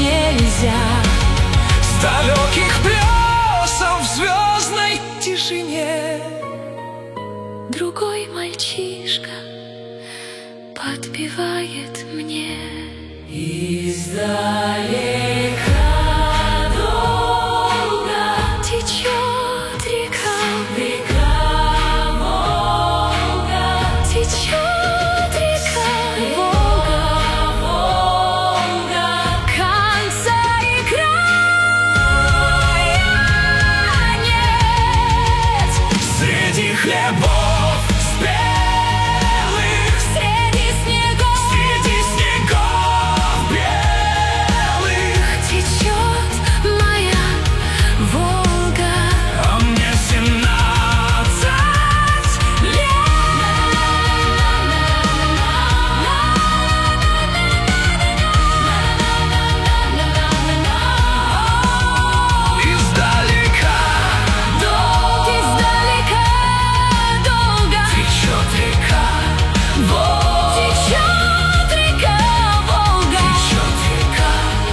нельзя. С далеких плесов в звездной тишине другой мальчишка подпевает мне. Издалека долго течет река, река Волга, течет река Волга, Волга, конца и края нет. Среди хлебов спелых, среди снегов белых течет моя Волга, а мне 17 лет. Издалека долго течет река Волга, течет река Волга, течет река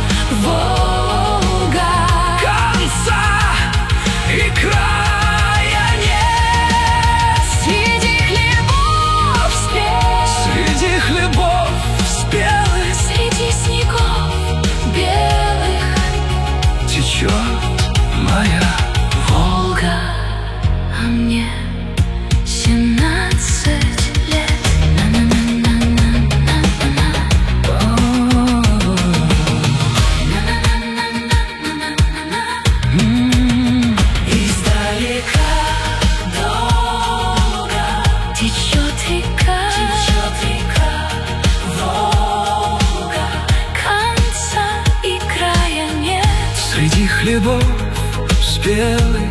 Волга, конца и края нет. Среди хлебов спелых, среди снегов белых течет моя Волга, а мне 17 лет. Издалека долго течет река Волга, конца и края нет. Среди хлебов спелых,